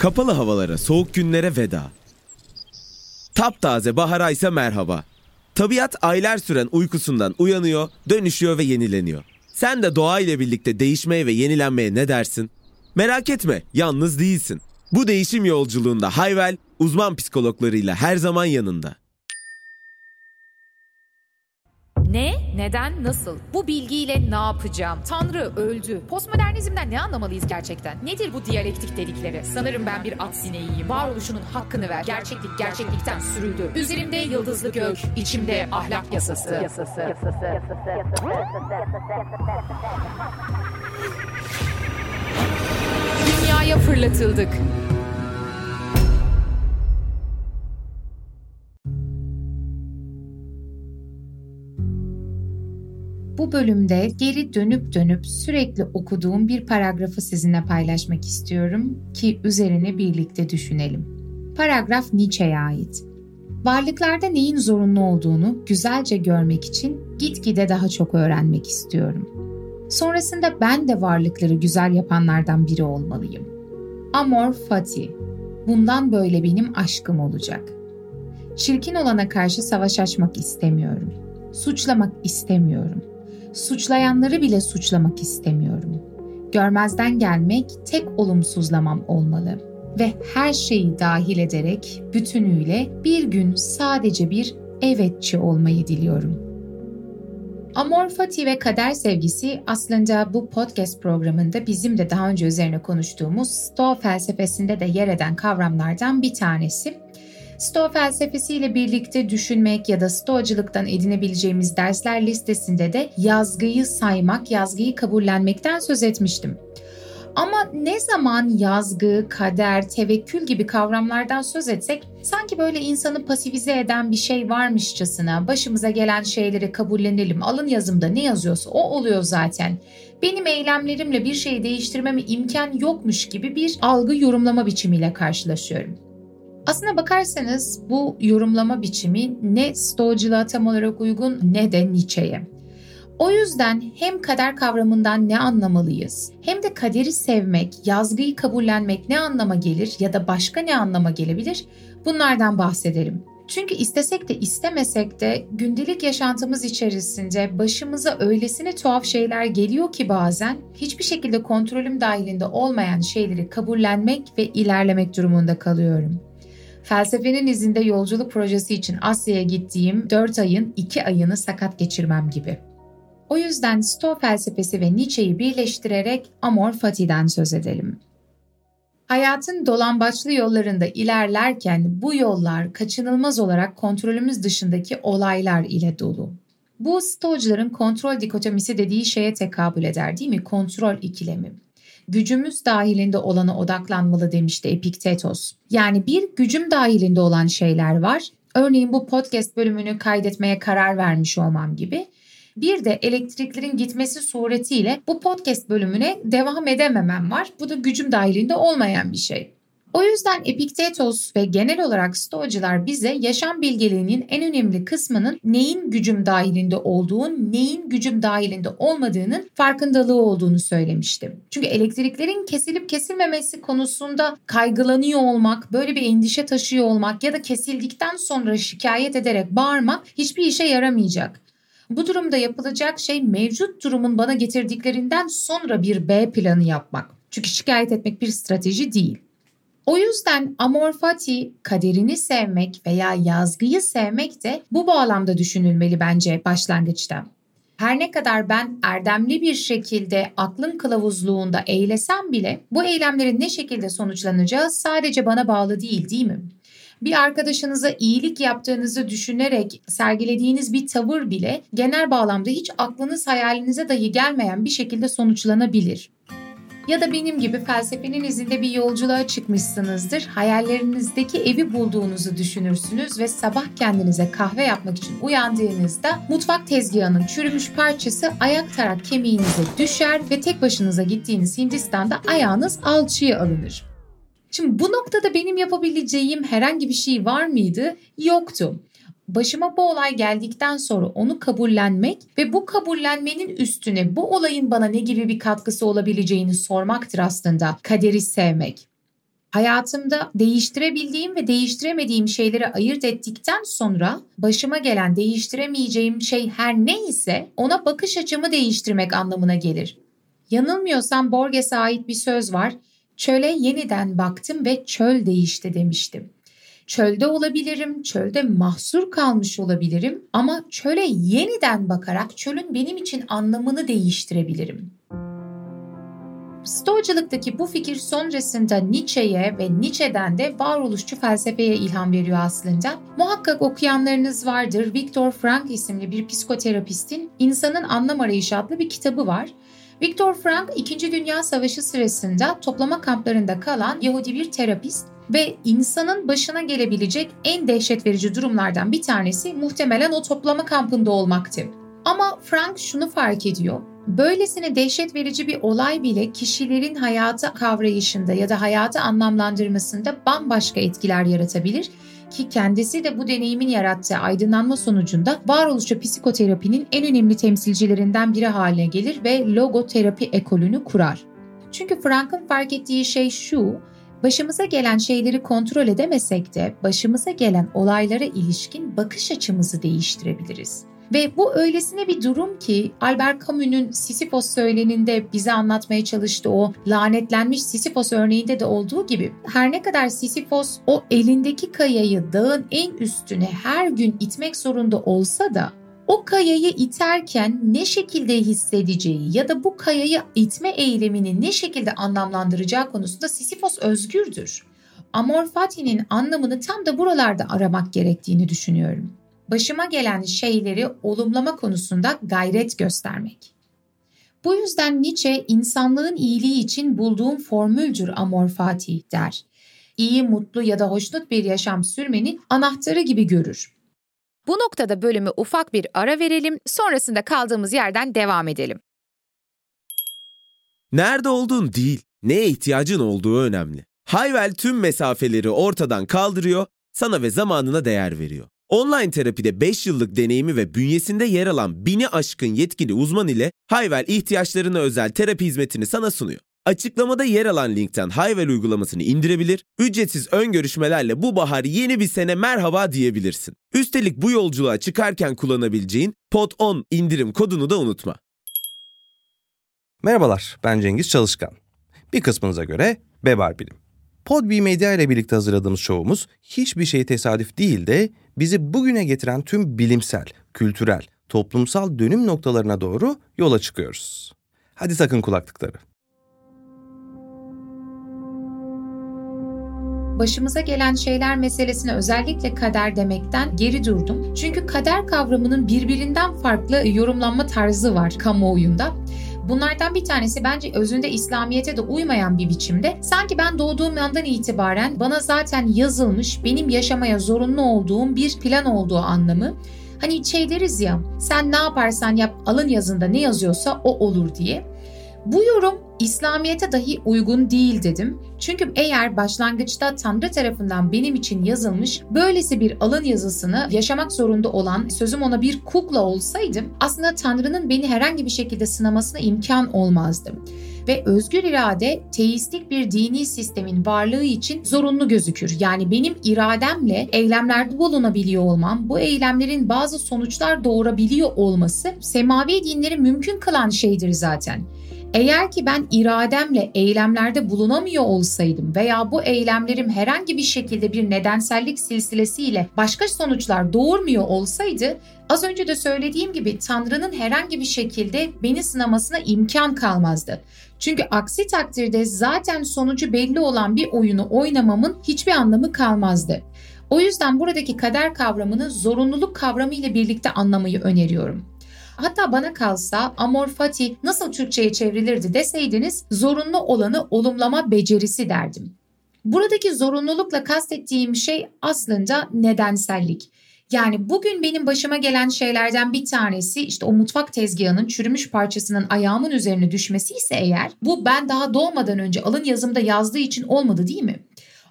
Kapalı havalara, soğuk günlere veda. Taptaze bahara ise merhaba. Tabiat aylar süren uykusundan uyanıyor, dönüşüyor ve yenileniyor. Sen de doğa ile birlikte değişmeye ve yenilenmeye ne dersin? Merak etme, yalnız değilsin. Bu değişim yolculuğunda Hayvel, uzman psikologlarıyla her zaman yanında. Ne, neden, nasıl? Bu bilgiyle ne yapacağım? Tanrı öldü. Postmodernizmden ne anlamalıyız gerçekten? Nedir bu diyalektik dedikleri? Sanırım ben bir at sineğiyim. Varoluşunun hakkını ver. Gerçeklik gerçeklikten sürüldü. Üzerimde yıldızlı gök, içimde ahlak yasası. Dünyaya fırlatıldık. Bu bölümde geri dönüp sürekli okuduğum bir paragrafı sizinle paylaşmak istiyorum ki üzerine birlikte düşünelim. Paragraf Nietzsche'ye ait. Varlıklarda neyin zorunlu olduğunu güzelce görmek için gitgide daha çok öğrenmek istiyorum. Sonrasında ben de varlıkları güzel yapanlardan biri olmalıyım. Amor fati. Bundan böyle benim aşkım olacak. Çirkin olana karşı savaş açmak istemiyorum. Suçlamak istemiyorum. Suçlayanları bile suçlamak istemiyorum. Görmezden gelmek tek olumsuzlamam olmalı ve her şeyi dahil ederek bütünüyle bir gün sadece bir evetçi olmayı diliyorum. Amor fati ve kader sevgisi aslında bu podcast programında bizim de daha önce üzerine konuştuğumuz Stoa felsefesinde de yer eden kavramlardan bir tanesi. Stoa felsefesiyle birlikte düşünmek ya da Stoacılıktan edinebileceğimiz dersler listesinde de yazgıyı saymak, yazgıyı kabullenmekten söz etmiştim. Ama ne zaman yazgı, kader, tevekkül gibi kavramlardan söz etsek sanki böyle insanı pasifize eden bir şey varmışçasına başımıza gelen şeyleri kabullenelim, alın yazımda ne yazıyorsa o oluyor zaten. Benim eylemlerimle bir şeyi değiştirmeme imkan yokmuş gibi bir algı yorumlama biçimiyle karşılaşıyorum. Aslına bakarsanız bu yorumlama biçimi ne Stoacılığa tam olarak uygun ne de Nietzsche'ye. O yüzden hem kader kavramından ne anlamalıyız, hem de kaderi sevmek, yazgıyı kabullenmek ne anlama gelir ya da başka ne anlama gelebilir, bunlardan bahsedelim. Çünkü istesek de istemesek de gündelik yaşantımız içerisinde başımıza öylesine tuhaf şeyler geliyor ki bazen hiçbir şekilde kontrolüm dahilinde olmayan şeyleri kabullenmek ve ilerlemek durumunda kalıyorum. Felsefenin izinde yolculuk projesi için Asya'ya gittiğim 4 ayın 2 ayını sakat geçirmem gibi. O yüzden Stoa felsefesi ve Nietzsche'yi birleştirerek Amor fati'den söz edelim. Hayatın dolambaçlı yollarında ilerlerken bu yollar kaçınılmaz olarak kontrolümüz dışındaki olaylar ile dolu. Bu Stoacıların kontrol dikotomisi dediği şeye tekabül eder, değil mi? Kontrol ikilemi. Gücümüz dahilinde olana odaklanmalı demişti Epiktetos. Yani bir gücüm dahilinde olan şeyler var. Örneğin bu podcast bölümünü kaydetmeye karar vermiş olmam gibi. Bir de elektriklerin gitmesi suretiyle bu podcast bölümüne devam edememem var. Bu da gücüm dahilinde olmayan bir şey. O yüzden Epiktetos ve genel olarak Stoacılar bize yaşam bilgeliğinin en önemli kısmının neyin gücüm dahilinde olduğu, neyin gücüm dahilinde olmadığının farkındalığı olduğunu söylemiştim. Çünkü elektriklerin kesilip kesilmemesi konusunda kaygılanıyor olmak, böyle bir endişe taşıyor olmak ya da kesildikten sonra şikayet ederek bağırmak hiçbir işe yaramayacak. Bu durumda yapılacak şey mevcut durumun bana getirdiklerinden sonra bir B planı yapmak. Çünkü şikayet etmek bir strateji değil. O yüzden amor fati, kaderini sevmek veya yazgıyı sevmek de bu bağlamda düşünülmeli bence başlangıçta. Her ne kadar ben erdemli bir şekilde aklın kılavuzluğunda eylesem bile bu eylemlerin ne şekilde sonuçlanacağı sadece bana bağlı değil mi? Bir arkadaşınıza iyilik yaptığınızı düşünerek sergilediğiniz bir tavır bile genel bağlamda hiç aklınız hayalinize dahi gelmeyen bir şekilde sonuçlanabilir. Ya da benim gibi felsefenin izinde bir yolculuğa çıkmışsınızdır. Hayallerinizdeki evi bulduğunuzu düşünürsünüz ve sabah kendinize kahve yapmak için uyandığınızda mutfak tezgahının çürümüş parçası ayak tarak kemiğinize düşer ve tek başınıza gittiğiniz Hindistan'da ayağınız alçıya alınır. Şimdi bu noktada benim yapabileceğim herhangi bir şey var mıydı? Yoktu. Başıma bu olay geldikten sonra onu kabullenmek ve bu kabullenmenin üstüne bu olayın bana ne gibi bir katkısı olabileceğini sormaktır aslında kaderi sevmek. Hayatımda değiştirebildiğim ve değiştiremediğim şeyleri ayırt ettikten sonra başıma gelen değiştiremeyeceğim şey her neyse ona bakış açımı değiştirmek anlamına gelir. Yanılmıyorsam Borges'e ait bir söz var. Çöle yeniden baktım ve çöl değişti demiştim. Çölde olabilirim, çölde mahsur kalmış olabilirim ama çöle yeniden bakarak çölün benim için anlamını değiştirebilirim. Stoacılıktaki bu fikir sonrasında Nietzsche'ye ve Nietzsche'den de varoluşçu felsefeye ilham veriyor aslında. Muhakkak okuyanlarınız vardır. Viktor Frankl isimli bir psikoterapistin İnsanın Anlam Arayışı adlı bir kitabı var. Viktor Frankl 2. Dünya Savaşı sırasında toplama kamplarında kalan Yahudi bir terapist ve insanın başına gelebilecek en dehşet verici durumlardan bir tanesi muhtemelen o toplama kampında olmaktı. Ama Frankl şunu fark ediyor. Böylesine dehşet verici bir olay bile kişilerin hayatı kavrayışında ya da hayatı anlamlandırmasında bambaşka etkiler yaratabilir ki kendisi de bu deneyimin yarattığı aydınlanma sonucunda varoluşçu psikoterapinin en önemli temsilcilerinden biri haline gelir ve logoterapi ekolünü kurar. Çünkü Frankl'ın fark ettiği şey şu, başımıza gelen şeyleri kontrol edemesek de başımıza gelen olaylara ilişkin bakış açımızı değiştirebiliriz. Ve bu öylesine bir durum ki Albert Camus'un Sisyphos söyleninde bize anlatmaya çalıştığı o lanetlenmiş Sisyphos örneğinde de olduğu gibi her ne kadar Sisyphos o elindeki kayayı dağın en üstüne her gün itmek zorunda olsa da o kayayı iterken ne şekilde hissedeceği ya da bu kayayı itme eylemini ne şekilde anlamlandıracağı konusunda Sisyphos özgürdür. Amor fati'nin anlamını tam da buralarda aramak gerektiğini düşünüyorum. Başıma gelen şeyleri olumlama konusunda gayret göstermek. Bu yüzden Nietzsche insanlığın iyiliği için bulduğum formüldür amor fati der. İyi, mutlu ya da hoşnut bir yaşam sürmenin anahtarı gibi görür. Bu noktada bölümü ufak bir ara verelim, sonrasında kaldığımız yerden devam edelim. Nerede olduğun değil, neye ihtiyacın olduğu önemli. Hayvel tüm mesafeleri ortadan kaldırıyor, sana ve zamanına değer veriyor. Online terapide 5 yıllık deneyimi ve bünyesinde yer alan 1000'i aşkın yetkili uzman ile Hayvel ihtiyaçlarına özel terapi hizmetini sana sunuyor. Açıklamada yer alan linkten Hayvel uygulamasını indirebilir, ücretsiz ön görüşmelerle bu bahar yeni bir sene merhaba diyebilirsin. Üstelik bu yolculuğa çıkarken kullanabileceğin POD10 indirim kodunu da unutma. Merhabalar, ben Cengiz Çalışkan. Bir kısmınıza göre Bebar Bilim. Podbi Medya ile birlikte hazırladığımız şovumuz hiçbir şey tesadüf değil de bizi bugüne getiren tüm bilimsel, kültürel, toplumsal dönüm noktalarına doğru yola çıkıyoruz. Hadi takın kulaklıkları. Başımıza gelen şeyler meselesine özellikle kader demekten geri durdum. Çünkü kader kavramının birbirinden farklı yorumlanma tarzı var kamuoyunda. Bunlardan bir tanesi bence özünde İslamiyet'e de uymayan bir biçimde. Sanki ben doğduğum andan itibaren bana zaten yazılmış, benim yaşamaya zorunlu olduğum bir plan olduğu anlamı. Hani şey deriz ya, sen ne yaparsan yap alın yazında ne yazıyorsa o olur diye. Bu yorum İslamiyet'e dahi uygun değil dedim. Çünkü eğer başlangıçta Tanrı tarafından benim için yazılmış böylesi bir alın yazısını yaşamak zorunda olan sözüm ona bir kukla olsaydım aslında Tanrı'nın beni herhangi bir şekilde sınamasına imkan olmazdı. Ve özgür irade teistik bir dini sistemin varlığı için zorunlu gözükür. Yani benim irademle eylemlerde bulunabiliyor olmam, bu eylemlerin bazı sonuçlar doğurabiliyor olması semavi dinleri mümkün kılan şeydir zaten. Eğer ki ben irademle eylemlerde bulunamıyor olsaydım veya bu eylemlerim herhangi bir şekilde bir nedensellik silsilesiyle başka sonuçlar doğurmuyor olsaydı, az önce de söylediğim gibi Tanrı'nın herhangi bir şekilde beni sınamasına imkan kalmazdı. Çünkü aksi takdirde zaten sonucu belli olan bir oyunu oynamamın hiçbir anlamı kalmazdı. O yüzden buradaki kader kavramını zorunluluk kavramı ile birlikte anlamayı öneriyorum. Hatta bana kalsa amor fati nasıl Türkçe'ye çevrilirdi deseydiniz zorunlu olanı olumlama becerisi derdim. Buradaki zorunlulukla kastettiğim şey aslında nedensellik. Yani bugün benim başıma gelen şeylerden bir tanesi işte o mutfak tezgahının çürümüş parçasının ayağımın üzerine düşmesi ise eğer bu ben daha doğmadan önce alın yazımda yazdığı için olmadı değil mi?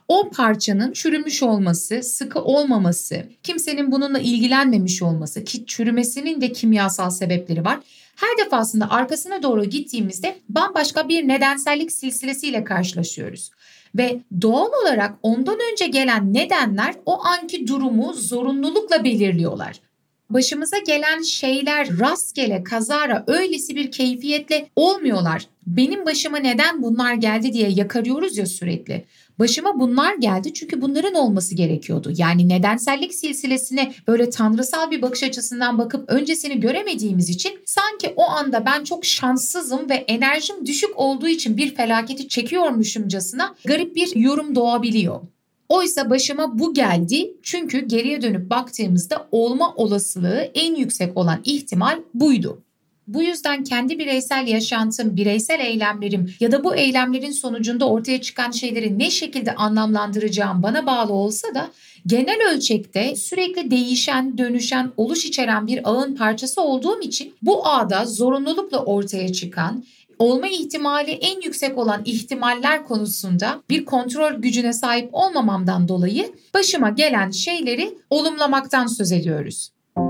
O parçanın çürümüş olması, sıkı olmaması, kimsenin bununla ilgilenmemiş olması ki çürümesinin de kimyasal sebepleri var. Her defasında arkasına doğru gittiğimizde bambaşka bir nedensellik silsilesiyle karşılaşıyoruz. Ve doğal olarak ondan önce gelen nedenler o anki durumu zorunlulukla belirliyorlar. Başımıza gelen şeyler rastgele, kazara, öylesi bir keyfiyetle olmuyorlar. Benim başıma neden bunlar geldi diye yakarıyoruz ya sürekli. Başıma bunlar geldi çünkü bunların olması gerekiyordu. Yani nedensellik silsilesine böyle tanrısal bir bakış açısından bakıp öncesini göremediğimiz için sanki o anda ben çok şanssızım ve enerjim düşük olduğu için bir felaketi çekiyormuşumcasına garip bir yorum doğabiliyor. Oysa başıma bu geldi çünkü geriye dönüp baktığımızda olma olasılığı en yüksek olan ihtimal buydu. Bu yüzden kendi bireysel yaşantım, bireysel eylemlerim ya da bu eylemlerin sonucunda ortaya çıkan şeyleri ne şekilde anlamlandıracağım bana bağlı olsa da genel ölçekte sürekli değişen, dönüşen, oluş içeren bir ağın parçası olduğum için bu ağda zorunlulukla ortaya çıkan, olma ihtimali en yüksek olan ihtimaller konusunda bir kontrol gücüne sahip olmamamdan dolayı başıma gelen şeyleri olumlamaktan söz ediyoruz.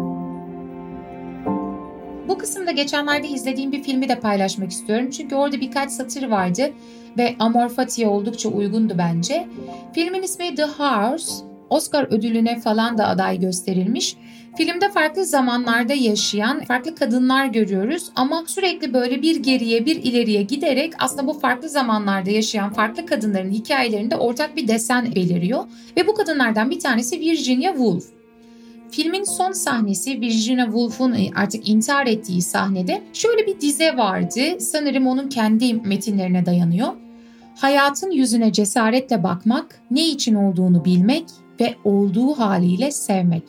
Bu kısımda geçenlerde izlediğim bir filmi de paylaşmak istiyorum. Çünkü orada birkaç satır vardı ve Amor Fati'ye oldukça uygundu bence. Filmin ismi The House, Oscar ödülüne falan da aday gösterilmiş. Filmde farklı zamanlarda yaşayan farklı kadınlar görüyoruz ama sürekli böyle bir geriye bir ileriye giderek aslında bu farklı zamanlarda yaşayan farklı kadınların hikayelerinde ortak bir desen beliriyor. Ve bu kadınlardan bir tanesi Virginia Woolf. Filmin son sahnesi Virginia Woolf'un artık intihar ettiği sahnede şöyle bir dize vardı. Sanırım onun kendi metinlerine dayanıyor. Hayatın yüzüne cesaretle bakmak, ne için olduğunu bilmek ve olduğu haliyle sevmek.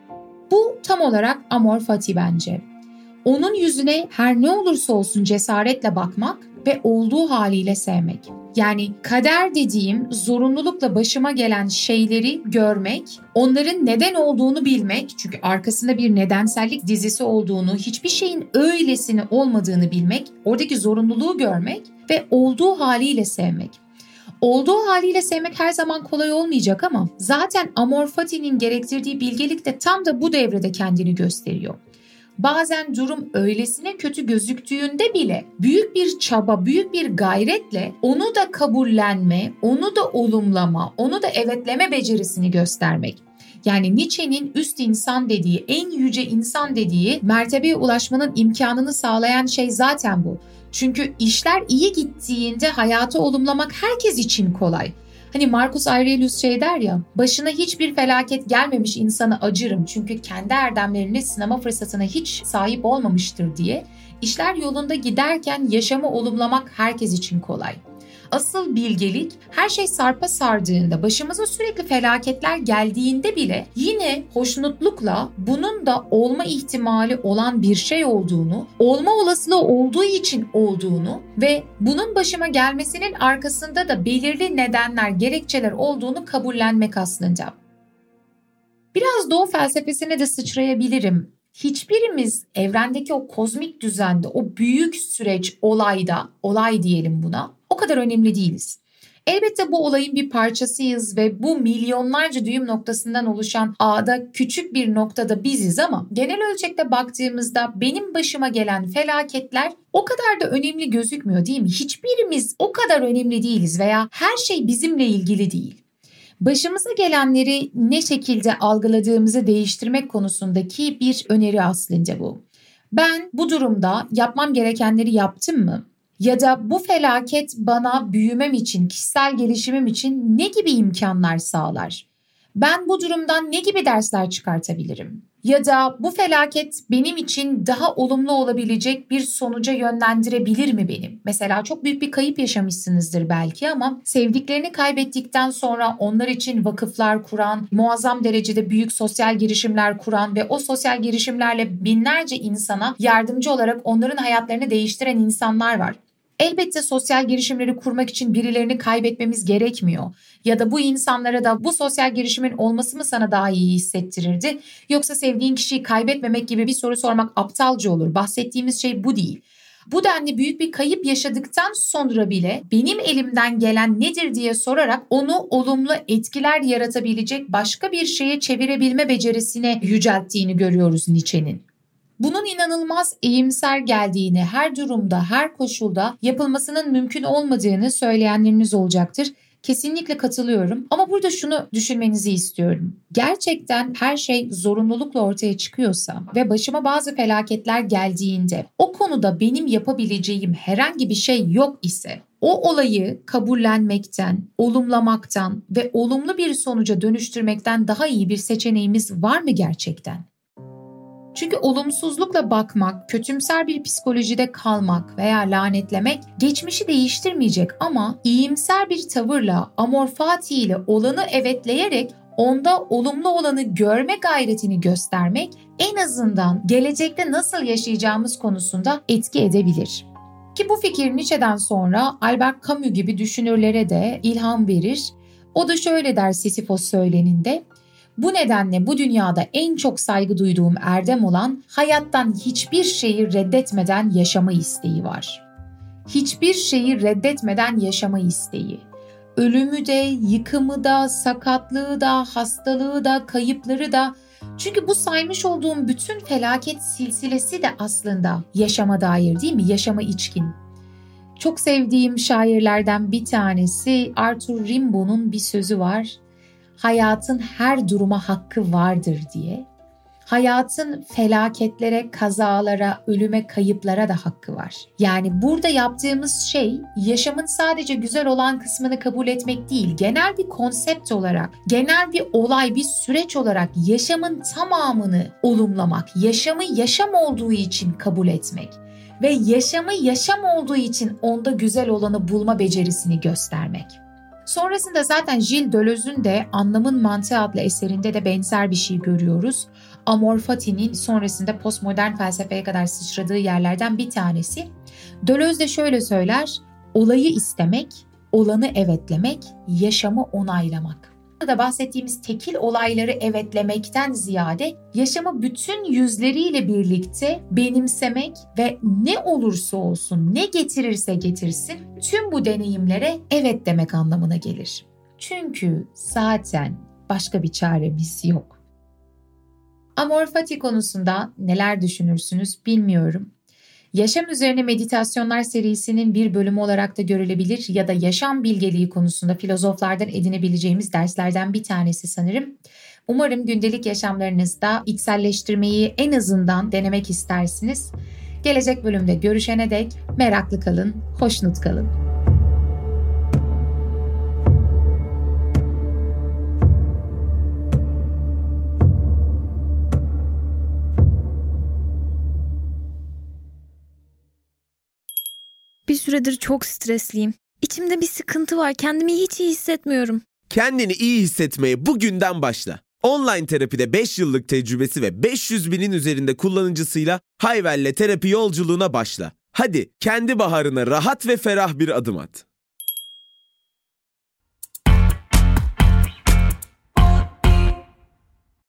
Bu tam olarak Amor Fati bence. Onun yüzüne her ne olursa olsun cesaretle bakmak ve olduğu haliyle sevmek. Yani kader dediğim zorunlulukla başıma gelen şeyleri görmek, onların neden olduğunu bilmek, çünkü arkasında bir nedensellik dizisi olduğunu, hiçbir şeyin öylesine olmadığını bilmek, oradaki zorunluluğu görmek ve olduğu haliyle sevmek. Olduğu haliyle sevmek her zaman kolay olmayacak ama zaten Amor Fati'nin gerektirdiği bilgelik de tam da bu devrede kendini gösteriyor. Bazen durum öylesine kötü gözüktüğünde bile büyük bir çaba, büyük bir gayretle onu da kabullenme, onu da olumlama, onu da evetleme becerisini göstermek. Yani Nietzsche'nin üst insan dediği, en yüce insan dediği mertebeye ulaşmanın imkanını sağlayan şey zaten bu. Çünkü işler iyi gittiğinde hayatı olumlamak herkes için kolay. Hani Marcus Aurelius der ya, başına hiçbir felaket gelmemiş insana acırım çünkü kendi erdemlerini sınama fırsatına hiç sahip olmamıştır diye. İşler yolunda giderken yaşamı olumlamak herkes için kolay. Asıl bilgelik her şey sarpa sardığında, başımıza sürekli felaketler geldiğinde bile yine hoşnutlukla bunun da olma ihtimali olan bir şey olduğunu, olma olasılığı olduğu için olduğunu ve bunun başıma gelmesinin arkasında da belirli nedenler, gerekçeler olduğunu kabullenmek aslında. Biraz Doğu felsefesine de sıçrayabilirim. Hiçbirimiz evrendeki o kozmik düzende, o büyük süreç, olay diyelim buna, o kadar önemli değiliz. Elbette bu olayın bir parçasıyız ve bu milyonlarca düğüm noktasından oluşan ağda küçük bir noktada biziz ama genel ölçekte baktığımızda benim başıma gelen felaketler o kadar da önemli gözükmüyor değil mi? Hiçbirimiz o kadar önemli değiliz veya her şey bizimle ilgili değil. Başımıza gelenleri ne şekilde algıladığımızı değiştirmek konusundaki bir öneri aslında bu. Ben bu durumda yapmam gerekenleri yaptım mı? Ya da bu felaket bana büyümem için, kişisel gelişimim için ne gibi imkanlar sağlar? Ben bu durumdan ne gibi dersler çıkartabilirim? Ya da bu felaket benim için daha olumlu olabilecek bir sonuca yönlendirebilir mi beni? Mesela çok büyük bir kayıp yaşamışsınızdır belki ama sevdiklerini kaybettikten sonra onlar için vakıflar kuran, muazzam derecede büyük sosyal girişimler kuran ve o sosyal girişimlerle binlerce insana yardımcı olarak onların hayatlarını değiştiren insanlar var. Elbette sosyal girişimleri kurmak için birilerini kaybetmemiz gerekmiyor. Ya da bu insanlara da bu sosyal girişimin olması mı sana daha iyi hissettirirdi? Yoksa sevdiğin kişiyi kaybetmemek gibi bir soru sormak aptalca olur. Bahsettiğimiz şey bu değil. Bu denli büyük bir kayıp yaşadıktan sonra bile benim elimden gelen nedir diye sorarak onu olumlu etkiler yaratabilecek başka bir şeye çevirebilme becerisine yücelttiğini görüyoruz Nietzsche'nin. Bunun inanılmaz iyimser geldiğini, her durumda, her koşulda yapılmasının mümkün olmadığını söyleyenleriniz olacaktır. Kesinlikle katılıyorum ama burada şunu düşünmenizi istiyorum. Gerçekten her şey zorunlulukla ortaya çıkıyorsa ve başıma bazı felaketler geldiğinde o konuda benim yapabileceğim herhangi bir şey yok ise o olayı kabullenmekten, olumlamaktan ve olumlu bir sonuca dönüştürmekten daha iyi bir seçeneğimiz var mı gerçekten? Çünkü olumsuzlukla bakmak, kötümser bir psikolojide kalmak veya lanetlemek geçmişi değiştirmeyecek ama iyimser bir tavırla, amor fati ile olanı evetleyerek onda olumlu olanı görme gayretini göstermek en azından gelecekte nasıl yaşayacağımız konusunda etki edebilir. Ki bu fikir Nietzsche'den sonra Albert Camus gibi düşünürlere de ilham verir. O da şöyle der Sisyphos söyleninde: "Bu nedenle bu dünyada en çok saygı duyduğum erdem olan hayattan hiçbir şeyi reddetmeden yaşama isteği var." Hiçbir şeyi reddetmeden yaşama isteği. Ölümü de, yıkımı da, sakatlığı da, hastalığı da, kayıpları da. Çünkü bu saymış olduğum bütün felaket silsilesi de aslında yaşama dair, değil mi? Yaşama içkin. Çok sevdiğim şairlerden bir tanesi Arthur Rimbaud'un bir sözü var. Hayatın her duruma hakkı vardır diye. Hayatın felaketlere, kazalara, ölüme, kayıplara da hakkı var. Yani burada yaptığımız şey yaşamın sadece güzel olan kısmını kabul etmek değil, genel bir konsept olarak, genel bir olay, bir süreç olarak yaşamın tamamını olumlamak, yaşamı yaşam olduğu için kabul etmek ve yaşamı yaşam olduğu için onda güzel olanı bulma becerisini göstermek. Sonrasında zaten Gilles Deleuze'ün de Anlamın Mantığı adlı eserinde de benzer bir şey görüyoruz. Amor fati'nin sonrasında postmodern felsefeye kadar sıçradığı yerlerden bir tanesi. Deleuze de şöyle söyler: olayı istemek, olanı evetlemek, yaşamı onaylamak. Burada bahsettiğimiz tekil olayları evetlemekten ziyade yaşamı bütün yüzleriyle birlikte benimsemek ve ne olursa olsun, ne getirirse getirsin tüm bu deneyimlere evet demek anlamına gelir. Çünkü zaten başka bir çaremiz yok. Amor fati konusunda neler düşünürsünüz bilmiyorum. Yaşam üzerine meditasyonlar serisinin bir bölümü olarak da görülebilir ya da yaşam bilgeliği konusunda filozoflardan edinebileceğimiz derslerden bir tanesi sanırım. Umarım gündelik yaşamlarınızda içselleştirmeyi en azından denemek istersiniz. Gelecek bölümde görüşene dek meraklı kalın, hoşnut kalın. Bir süredir çok stresliyim. İçimde bir sıkıntı var. Kendimi hiç iyi hissetmiyorum. Kendini iyi hissetmeye bugünden başla. Online terapide 5 yıllık tecrübesi ve 500 binin üzerinde kullanıcısıyla Hayvel'le terapi yolculuğuna başla. Hadi kendi baharına rahat ve ferah bir adım at.